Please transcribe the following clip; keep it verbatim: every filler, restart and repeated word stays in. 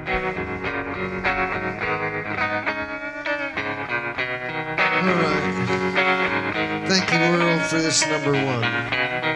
All right. Thank you, Earl, for this number one.